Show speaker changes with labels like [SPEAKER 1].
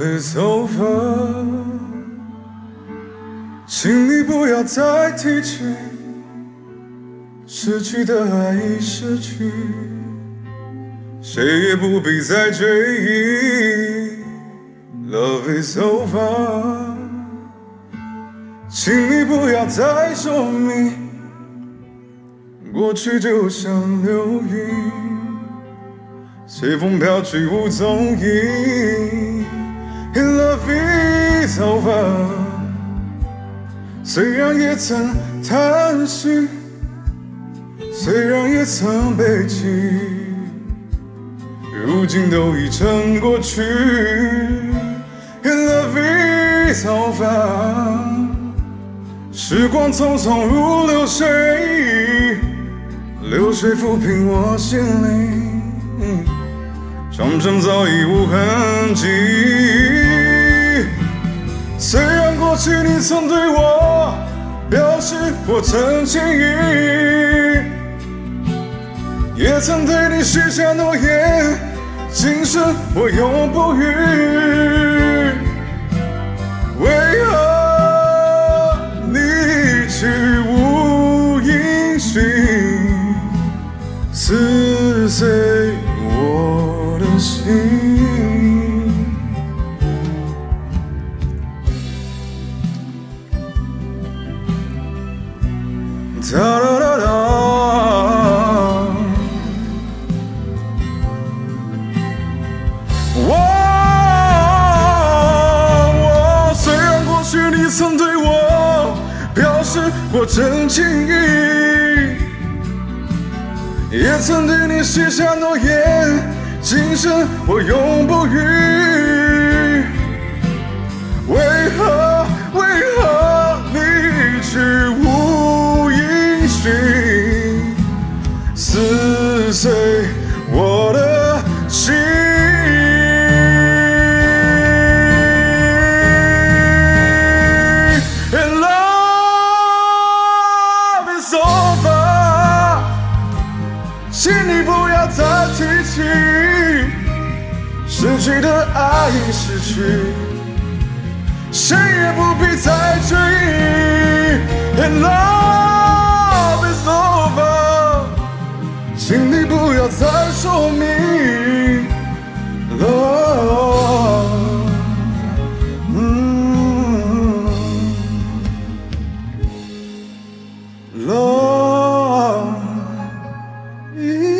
[SPEAKER 1] Love is over， 请你不要再提起，失去的爱已失去，谁也不必再追忆。Love is over， 请你不要再说明，过去就像流云，随风飘去无踪影。Love is over， 虽然也曾叹息，虽然也曾悲泣，如今都已成过去。Love is over， 时光匆匆如流水，流水抚平我心灵，创伤早已无痕迹。虽然过去你曾对我表示我曾心意，也曾对你许下诺言，今生我永不渝。为何你去无音讯，撕碎我的心？哒哒哒哒，虽然过去你曾对我表示过真情意，也曾对你许下诺言，今生我永不渝。为何你去无音讯，撕碎我的心？And love is over， 请你不要再提起，失去的爱已失去，谁也不必再追忆。And love is over， 请你不要再说明。Love， Love